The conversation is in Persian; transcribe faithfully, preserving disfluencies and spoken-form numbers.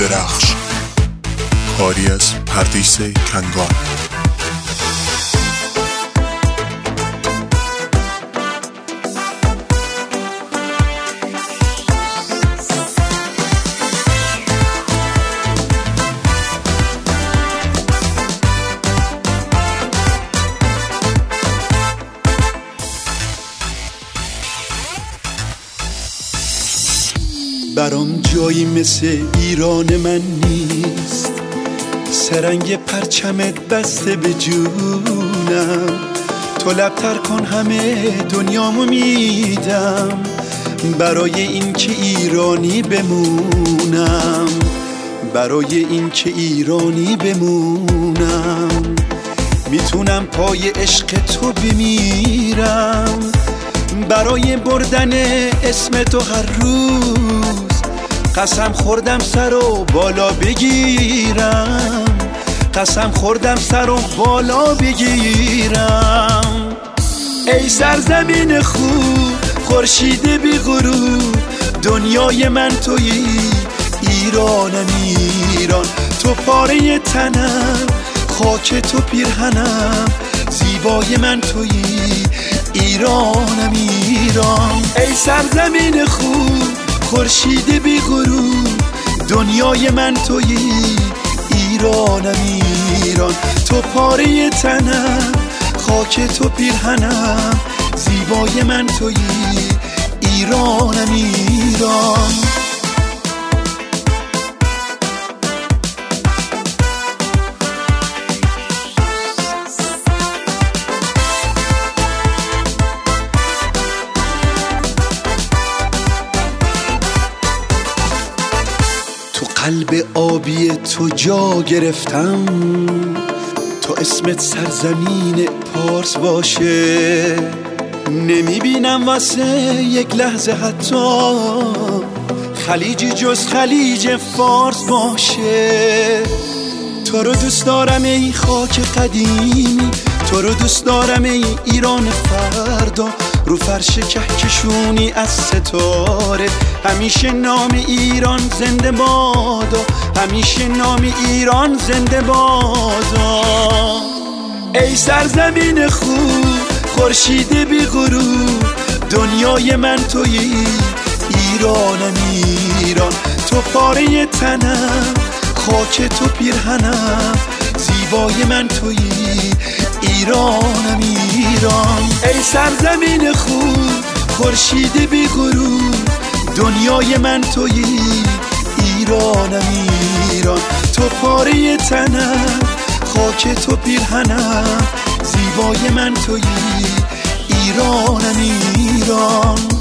درخش، کاری از پردیس کنگان. برام جایی مثل ایران من نیست، سرنگ پرچمت بسته به جونم. تو لبتر کن همه دنیامو میدم، برای این که ایرانی بمونم، برای این که ایرانی بمونم. میتونم پای عشق تو بمیرم، برای بردن اسم تو هر روز قسم خوردم سر و بالا بگیرم، قسم خوردم سر و بالا بگیرم. ای سرزمین خوب خورشید بی غروب، دنیای من تویی، ایرانم ایران. تو پاره تنم، خاک تو پیرهنم، زیبای من تویی، ایرانم ایران. ای سرزمین خوب خورشید بی غروب، دنیای من تویی، ایرانم ایران. تو پاره تنم، خاک تو پیرهنم، زیبای من تویی، ایرانم ایران. قلب آبی تو جا گرفتم، تو اسمت سرزمین پارس باشه. نمیبینم واسه یک لحظه حتی خلیجی جز خلیج فارس باشه. تو رو دوست دارم ای خاک قدیمی، تو رو دوست دارم ای ایران فردا. رو فرش کهکشونی از ستاره، همیشه نام ایران زنده بادا، همیشه نام ایران زنده بادا. ای سرزمین خوب خورشید بی غروب، دنیای من تویی، ایرانم ایران. تو پاره تنم، خاک تو پیرهنم، زیبای من تویی، ایرانم ایران. ای سرزمین خوب خورشید بی غروب، دنیای من تویی، ایرانم ایران. تو پاره تنم، خاک تو پیرهنم، زیبای من تویی، ایرانم ایران.